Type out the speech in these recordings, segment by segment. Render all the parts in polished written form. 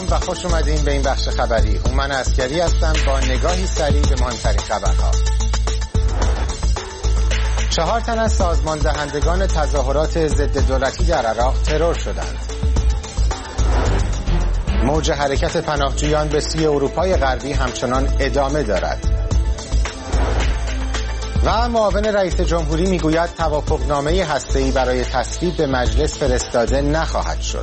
و خوش اومدین به این بخش خبری. هومن عسکری هستم با نگاهی سریع به مهمترین خبرها. 4 تن از سازمان دهندگان تظاهرات ضد دولتی در عراق ترور شدند. موج حرکت پناهجویان به سوی اروپای غربی همچنان ادامه دارد. و معاون رئیس جمهوری میگوید توافقنامه هسته‌ای برای تصویب به مجلس فرستاده نخواهد شد.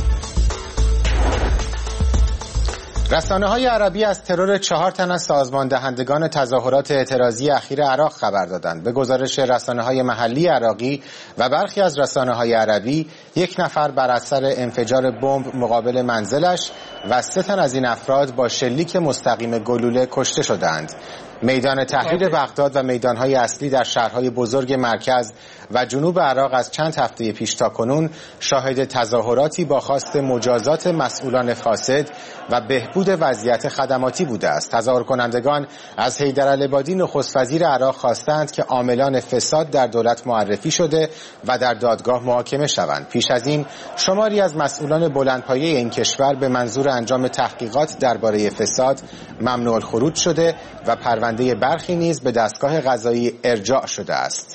رسانه‌های عربی از ترور 4 تن از سازمان دهندگان تظاهرات اعتراضی اخیر عراق خبر دادند. به گزارش رسانه‌های محلی عراقی و برخی از رسانه‌های عربی، 1 نفر بر اثر انفجار بمب مقابل منزلش و 3 تن از این افراد با شلیک مستقیم گلوله کشته شدند. میدان تحریر بغداد و میدانهای اصلی در شهرهای بزرگ مرکز و جنوب عراق از چند هفته پیش تا کنون شاهد تظاهراتی با خواست مجازات مسئولان فاسد و بهبود وضعیت خدماتی بوده است. تظاهر کنندگان از حیدرالعبادی نخست وزیر عراق خواستند که عاملان فساد در دولت معرفی شده و در دادگاه محاکمه شوند. پیش از این شماری از مسئولان بلندپایه این کشور به منظور انجام تحقیقات درباره فساد ممنوع الخروج شده و پرونده برخی نیز به دستگاه قضایی ارجاع شده است.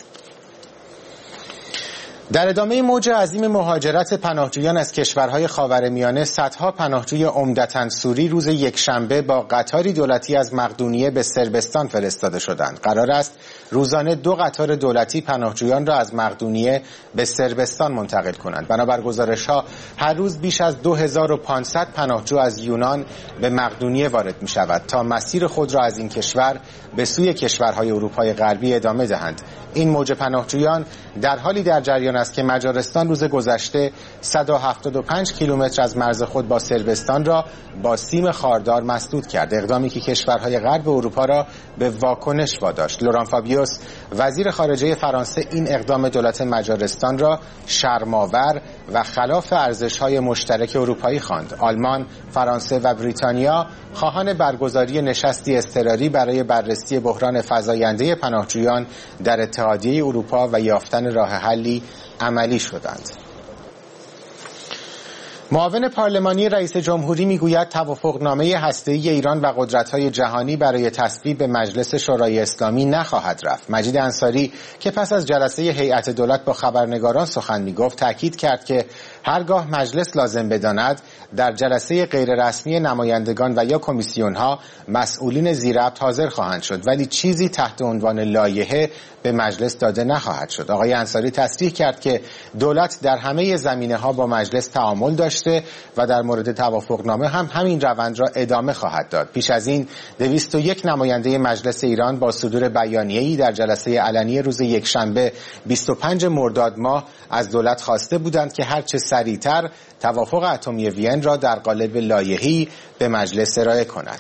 در ادامه موج عظیم مهاجرت پناهجویان از کشورهای خاورمیانه، صدها پناهجوی عمدتاً سوری روز یکشنبه با قطاری دولتی از مقدونیه به صربستان فرستاده شدند. قرار است روزانه 2 قطار دولتی پناهجویان را از مقدونیه به صربستان منتقل کنند. بنابر گزارش‌ها هر روز بیش از 2500 پناهجو از یونان به مقدونیه وارد می‌شود تا مسیر خود را از این کشور به سوی کشورهای اروپای غربی ادامه دهند. این موج پناهجویان در حالی در جریان است که مجارستان روز گذشته 175 کیلومتر از مرز خود با صربستان را با سیم خاردار مسدود کرد، اقدامی که کشورهای غرب اروپا را به واکنش واداشت. لوران فابیوس وزیر خارجه فرانسه این اقدام دولت مجارستان را شرم‌آور و خلاف ارزش‌های مشترک اروپایی خواند. آلمان، فرانسه و بریتانیا خواهان برگزاری نشستی اضطراری برای بررسی بحران فزاینده پناهجویان در اتحادیه اروپا و یافتن راه حلی عملی شدند. معاون پارلمانی رئیس جمهوری میگوید توافقنامه هسته‌ای ایران و قدرت‌های جهانی برای تصویب به مجلس شورای اسلامی نخواهد رفت. مجید انصاری که پس از جلسه هیئت دولت با خبرنگاران سخن میگفت، تاکید کرد که هرگاه مجلس لازم بداند در جلسه غیررسمی نمایندگان و یا کمیسیون‌ها مسئولین ذی‌ربط حاضر خواهند شد، ولی چیزی تحت عنوان لایحه به مجلس داده نخواهد شد. آقای انصاری تصریح کرد که دولت در همه زمینه‌ها با مجلس تعامل داشته و در مورد توافقنامه هم همین روند را ادامه خواهد داد. پیش از این 201 نماینده مجلس ایران با صدور بیانیه‌ای در جلسه علنی روز یکشنبه 25 مرداد ماه از دولت خواسته بودند که هرچه سریعتر توافق اتمی وین را در قالب لایحه‌ای به مجلس ارائه کند.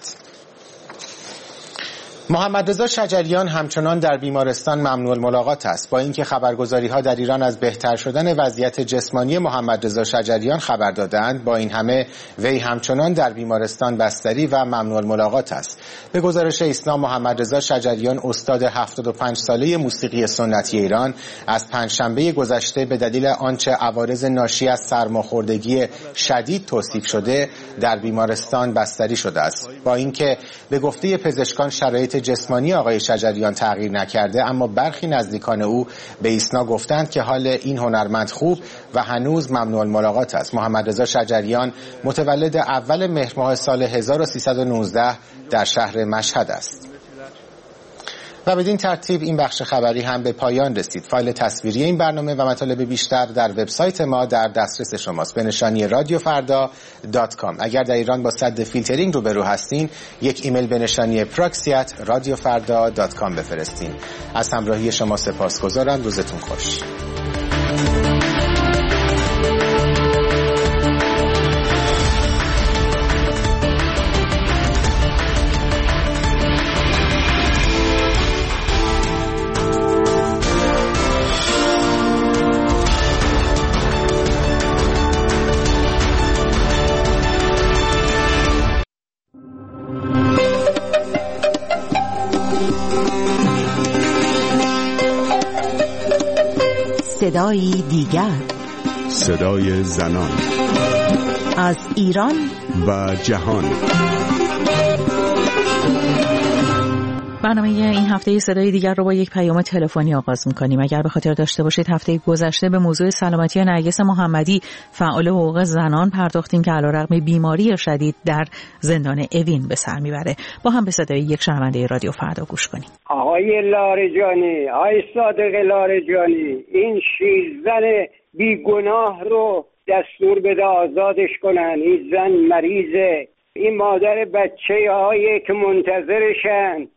محمدرضا شجریان همچنان در بیمارستان ممنوع الملاقات است. با اینکه خبرگزاری‌ها در ایران از بهتر شدن وضعیت جسمانی محمدرضا شجریان خبر دادند، با این همه وی همچنان در بیمارستان بستری و ممنوع الملاقات است. به گزارش ایسنا، محمدرضا شجریان استاد 75 ساله موسیقی سنتی ایران از پنجشنبه گذشته به دلیل آنچه عوارض ناشی از سرماخوردگی شدید توصیف شده در بیمارستان بستری شده است. با اینکه به گفته پزشکان شرایط جسمانی آقای شجریان تغییر نکرده، اما برخی نزدیکان او به ایسنا گفتند که حال این هنرمند خوب و هنوز ممنوع الملاقات است. محمدرضا شجریان متولد اول مهر ماه سال 1319 در شهر مشهد است. و بدین ترتیب این بخش خبری هم به پایان رسید. فایل تصویری این برنامه و مطالب بیشتر در وبسایت ما در دسترس شماست به نشانی radiofarda.com. اگر در ایران با سد فیلترینگ روبرو هستین، یک ایمیل به نشانی proxy@radiofarda.com بفرستین. از همراهی شما سپاسگزارم. روزتون خوش. صدایی دیگر، صدای زنان. از ایران و جهان. برنامه این هفته صدای دیگر رو با یک پیام تلفنی آغاز می‌کنیم. اگر به خاطر داشته باشید هفته گذشته به موضوع سلامتی نرگس محمدی فعال حقوق زنان پرداختیم که علیرغم بیماری شدید در زندان اوین به سر میبره. با هم به صدای یک شنونده رادیو فردا گوش کنیم. آقای لاریجانی، آقای صادق لاریجانی، این شیرزن بیگناه رو دستور بده آزادش کنن. این زن مریضه، این مادر بچه هایی که منتظرشن.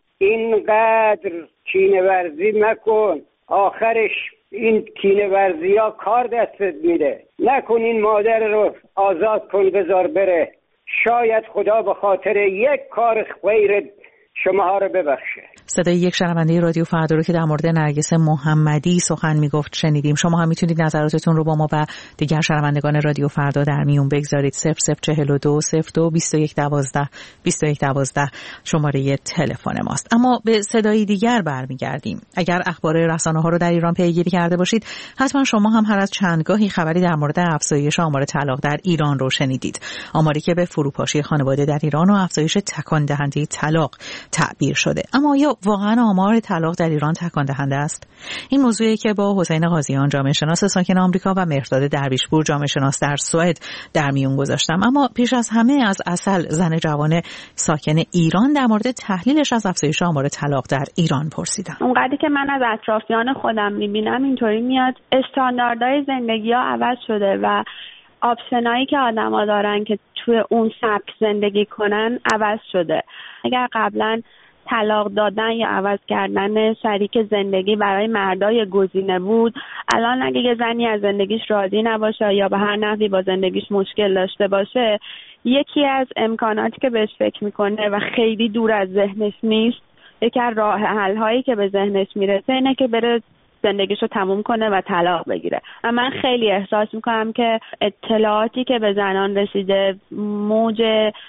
اینقدر کینه ورزی مکن، آخرش این کینه ورزی ها کار دستت میده. نکن، این مادر رو آزاد کن، بذار بره. شاید خدا به خاطر یک کار خیر شماها رو ببخشه. صدای یک شنونده رادیو فردا رو که در مورد نرگس محمدی سخن میگفت شنیدیم. شما هم میتونید نظراتتون رو با ما و دیگر شنوندگان رادیو فردا در میون بگذارید. 0042 02 2112 2112 شماره تلفن ماست. اما به صدای دیگر برمیگردیم. اگر اخبار رسانه‌ها رو در ایران پیگیری کرده باشید، حتما شما هم هر از چندگاهی خبری در مورد افزایش آمار طلاق در ایران رو شنیدید. آماری که به فروپاشی خانواده در ایران و افزایش تکان دهنده طلاق تعبیر شده. اما آیا واقعا آمار طلاق در ایران تکان دهنده است؟ این موضوعی که با حسین قاضیان جامعه شناس ساکن آمریکا و مهرداد درویشپور جامعه شناس در سوئد در میون گذاشتم. اما پیش از همه از اصل زن جوان ساکن ایران در مورد تحلیلش از افزایش آمار طلاق در ایران پرسیدم. اونقدری که من از اطرافیان خودم میبینم اینطوری میاد استانداردهای زندگی ها عوض شده و آپشنایی که آدما دارن که توی اون سبک زندگی کنن عوض شده. اگر قبلا طلاق دادن یا عوض کردن شریک زندگی برای مردای گزینه بود، الان اگه یه زنی از زندگیش راضی نباشه یا به هر نحوی با زندگیش مشکل داشته باشه، یکی از امکاناتی که بهش فکر میکنه و خیلی دور از ذهنش نیست، یکی از راه حل هایی که به ذهنش میرسه اینه که بره زندگیشو تموم کنه و طلاق بگیره. و من خیلی احساس میکنم که اطلاعاتی که به زنان رسیده موج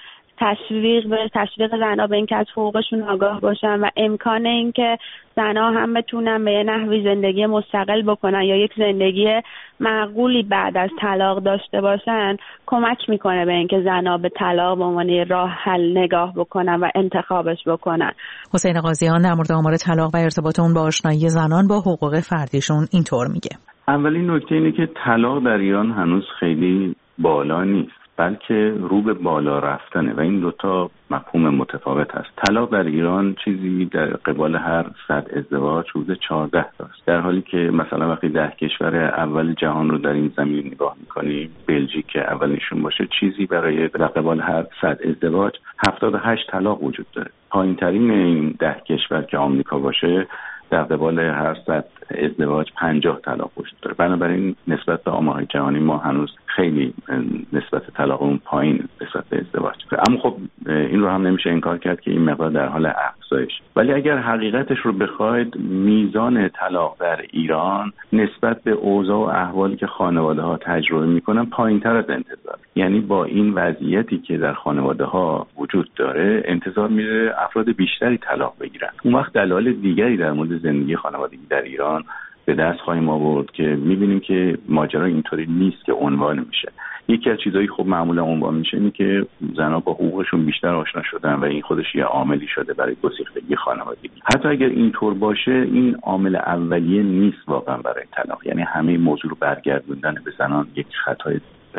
تشویق زنها به اینکه از حقوقشون آگاه باشن و امکان اینکه زنها هم بتونن به یه نحوی زندگی مستقل بکنن یا یک زندگی معقولی بعد از طلاق داشته باشن کمک میکنه به اینکه زنها به طلاق به عنوان راه حل نگاه بکنن و انتخابش بکنن. حسین قاضیان در مورد آمار طلاق و ارتباط اون با آشنایی زنان با حقوق فردیشون اینطور میگه. اولین نکته اینه که طلاق در ایران هنوز خیلی بالا نیست، بلکه رو به بالا رفتنه و این دوتا مفهوم متفاوت هست. طلاق در ایران چیزی در قبال هر 100 ازدواج حدود 14 است، در حالی که مثلا وقتی 10 کشور اول جهان رو در این زمین نگاه میکنیم، بلژیک که اولشون باشه، چیزی برای در قبال هر 100 ازدواج 78 طلاق وجود داره. پایین ترین این 10 کشور که آمریکا باشه در قبال هر 100 ازدواج 50 طلاق وجود داره. بنابراین نسبت به آمارهای جهانی ما هنوز خیلی نسبت طلاق اون پایین نسبت به ازدواج. اما خب این رو هم نمیشه انکار کرد که این مقدار در حال افزایش. ولی اگر حقیقتش رو بخواید، میزان طلاق در ایران نسبت به اوضاع و احوالی که خانواده ها تجربه میکنن پایین‌تر از انتظار. یعنی با این وضعیتی که در خانواده ها وجود داره انتظار میره افراد بیشتری طلاق بگیرن. اون وقت دلایل دیگری در مورد زندگی خانوادگی در ایران به دست خواهیم آورد که می‌بینیم که ماجرا اینطوری نیست که عنوان میشه. یکی از چیزایی خب معمولا عنوان میشه اینه که زنها با حقوقشون بیشتر آشنا شدن و این خودش یه عاملی شده برای گسیختگی خانوادگی. حتی اگر اینطور باشه، این عامل اولیه نیست واقعا برای طلاق. یعنی همه موضوع رو برگردوندن به زنان یک خطای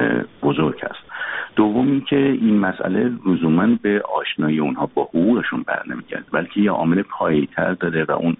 بزرگ است. دوم این که این مسئله لزوماً به آشنایی اونها با حقوقشون برنمیگرده، بلکه یه عامل پایه‌تر داره و اون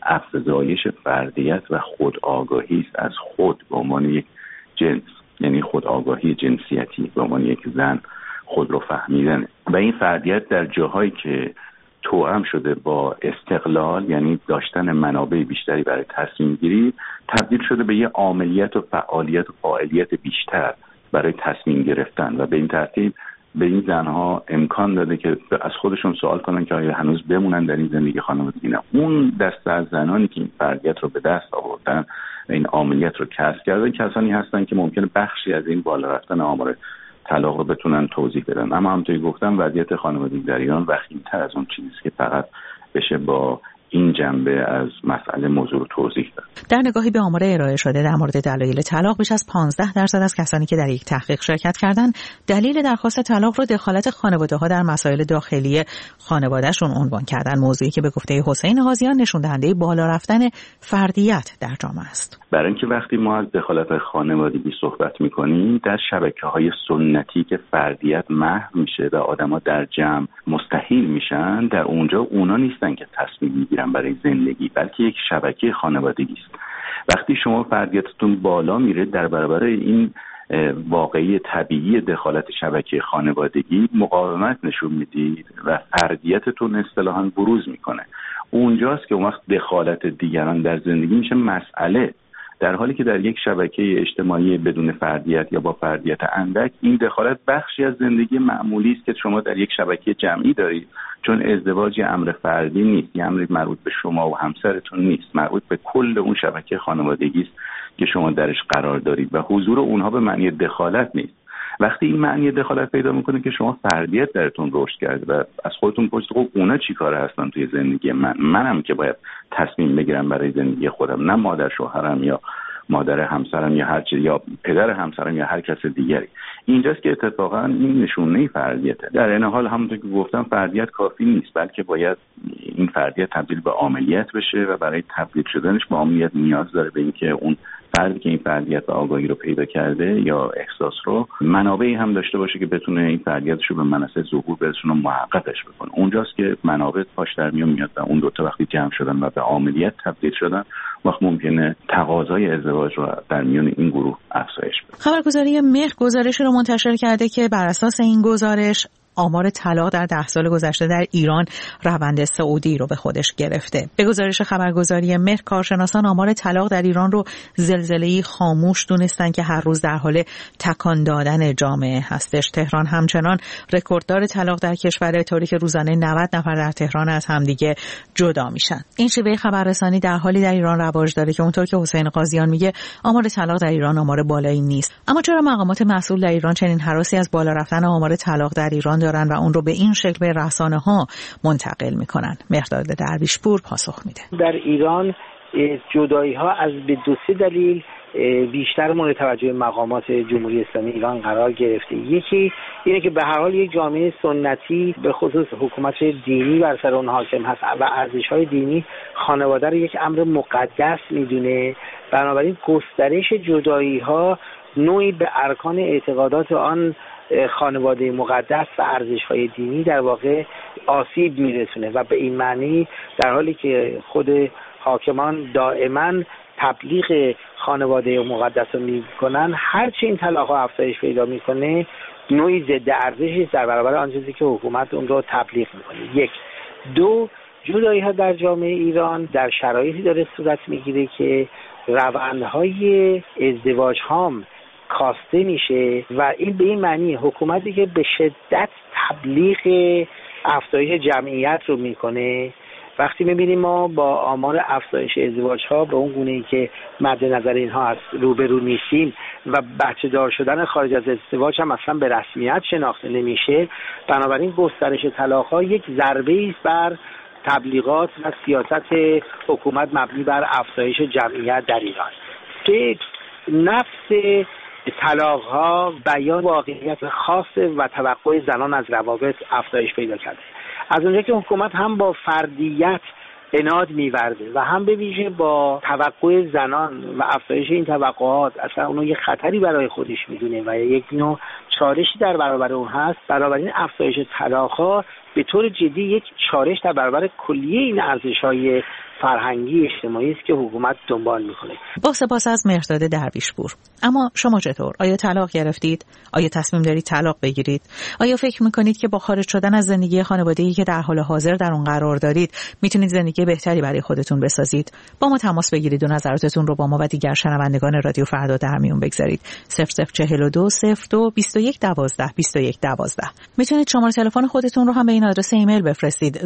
افزایش فردیت و خودآگاهی است از خود به عنوان یک جنس، یعنی خودآگاهی جنسیتی به عنوان یک زن، خود رو فهمیدن. و این فردیت در جاهایی که توأم شده با استقلال، یعنی داشتن منابع بیشتری برای تصمیم گیری، تبدیل شده به یه عاملیت و فعالیت و فاعلیت بیشتر برای تصمیم گرفتن و به این ترتیب به این زنها امکان داده که از خودشون سوال کنن که آیا هنوز بمونن در این زندگی خانوادگی. نه، اون دسته از زنانی که این فردیت رو به دست آوردن و این عاملیت رو کسب کردن کسانی هستن که ممکنه بخشی از این بالا رفتن آمار طلاق رو بتونن توضیح بدن. اما همونطوری گفتم وضعیت خانوادگی در ایران وخیم‌تر از اون چیزی که فقط بشه با این جنبه از مسئله موضوع رو توضیح داد. در نگاهی به آمار ارائه شده در مورد دلایل طلاق، بیش از 15% از کسانی که در یک تحقیق شرکت کردند دلیل درخواست طلاق رو دخالت خانواده‌ها در مسائل داخلی خانواده‌شون عنوان کردن، موضوعی که به گفته حسین قاضیان نشون دهنده بالا رفتن فردیت در جامعه است. برای اینکه وقتی ما از دخالت خانوادگی صحبت می‌کنیم، در شبکه‌های سنتی که فردیت محو میشه و آدم‌ها در جمع مستحیل میشن، در اونجا اونا نیستن که تصمیم میگیرن برای زندگی، بلکه یک شبکه خانوادگی است. وقتی شما فردیتتون بالا میره، در برابر این واقعی طبیعی دخالت شبکه خانوادگی مقاومت نشون میدید و فردیتتون اصطلاحاً بروز میکنه. اونجاست که اون وقت دخالت دیگران در زندگی میشه مسئله، در حالی که در یک شبکه اجتماعی بدون فردیت یا با فردیت اندک، این دخالت بخشی از زندگی معمولی است که شما در یک شبکه جمعی دارید، چون ازدواج یه امر فردی نیست، یه امر مربوط به شما و همسرتون نیست، مربوط به کل اون شبکه خانوادگی است که شما درش قرار دارید و حضور اونها به معنی دخالت نیست. وقتی این معنی دخالت پیدا میکنه که شما فردیت درتون رشد کرده و از خودتون پرسید خب اونا چی کاره هستن توی زندگی منم که باید تصمیم بگیرم برای زندگی خودم، نه مادر شوهرم یا مادر همسرم یا هر چیز یا پدر همسرم یا هر کس دیگری. اینجاست که اتفاقا این نشونه فردیته. در این حال همونطور که گفتم فردیت کافی نیست، بلکه باید این فردیت تبدیل به عاملیت بشه و برای تبدیل شدنش به عاملیت نیاز داره به اینکه اون فردی که این فردیت و آگاهی رو پیدا کرده یا احساس رو منابعی هم داشته باشه که بتونه این فردیتش رو به منصه ظهور برسونه و محققش بکنه. اونجاست که منابع پاش در میاد و اون دوتا وقتی جمع شدن و به عاملیت تبدیل شدن، وقت ممکنه تقاضای ازدواج رو در میان این گروه افزایش بده. خبرگزاری مهر گزارشی رو منتشر کرده که بر اساس این گزارش آمار طلاق در 10 سال گذشته در ایران روند صعودی رو به خودش گرفته. به گزارش خبرگزاری مهر، کارشناسان آمار طلاق در ایران رو زلزله‌ای خاموش دونستن که هر روز در حال تکان دادن جامعه هستش. تهران همچنان رکورددار طلاق در کشور، طوری که روزانه 90 نفر در تهران از همدیگه جدا میشن. این شیوه خبررسانی در حالی در ایران رواج داره که اونطور که حسین قاضیان میگه آمار طلاق در ایران آمار بالایی نیست. اما چرا مقامات مسئول در ایران چنین هراسی از بالا رفتن آمار طلاق در ایران دارن و اون رو به این شکل به رسانه‌ها منتقل میکنن؟ مهرداد درویشپور پاسخ میده. در ایران جدایی‌ها از به 2-3 دلیل بیشتر مورد توجه مقامات جمهوری اسلامی ایران قرار گرفته. یکی اینه که به هر حال یک جامعه سنتی به خصوص حکومت دینی بر سر اون حاکم هست و ارزش‌های دینی خانواده رو یک امر مقدس میدونه، بنابراین گسترش جدایی‌ها نوعی به ارکان اعتقادات آن خانواده مقدس و ارزش‌های دینی در واقع آسیب میرسونه و به این معنی در حالی که خود حاکمان دائما تبلیغ خانواده مقدس رو میکنن، هرچی این طلاق‌ها افزایش پیدا میکنه نوعی ضد ارزشی در برابر آن چیزی که حکومت اون رو تبلیغ میکنه. 1. 2. جدایی‌ها در جامعه ایران در شرایطی داره صورت میگیره که روندهای ازدواج هم کاسته میشه و این به این معنی حکومتی که به شدت تبلیغ افزایش جمعیت رو میکنه، وقتی میبینیم ما با آمار افزایش ازدواج ها به اون گونه‌ای که مد نظر اینها هست روبرو نیستیم و بچه دار شدن خارج از ازدواج هم اصلا به رسمیت شناخته نمیشه، بنابراین گسترش طلاق ها یک ضربه است بر تبلیغات و سیاست حکومت مبنی بر افزایش جمعیت در ایران. که نفس طلاق ها بیان واقعیت خاص و توقع زنان از روابط افزایش پیدا کرده. از اونجا که حکومت هم با فردیت عناد می‌ورده و هم به ویژه با توقع زنان و افزایش این توقعات اصلا اونو یه خطری برای خودش میدونه و یک نوع چالشی در برابر اون هست، بنابراین افزایش طلاق‌ها به طور جدی یک چالش در برابر کلیه این ارزش‌های فرهنگی اجتماعی است که حکومت دنبال میکنه. با سپاس از مهرداد درویشپور. اما شما چطور؟ آیا طلاق گرفتید؟ آیا تصمیم دارید طلاق بگیرید؟ آیا فکر میکنید که با خارج شدن از زندگی خانوادگی که در حال حاضر در اون قرار دارید میتونید زندگی بهتری برای خودتون بسازید؟ با ما تماس بگیرید و نظراتتون رو با ما و دیگر شنوندگان رادیو فردا در میون بگذارید. 0042 02 21 12 21 12. میتونید شماره تلفن خودتون رو هم به این آدرس ایمیل بفرستید: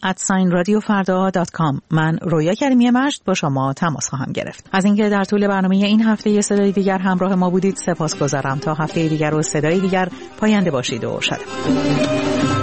zan@radiofarda.com. من رویا کریمی مجد با شما تماس خواهم گرفت. از اینکه در طول برنامه این هفته یه صدای دیگر همراه ما بودید سپاسگزارم. تا هفته دیگر و صدای دیگر پاینده باشید و شاد.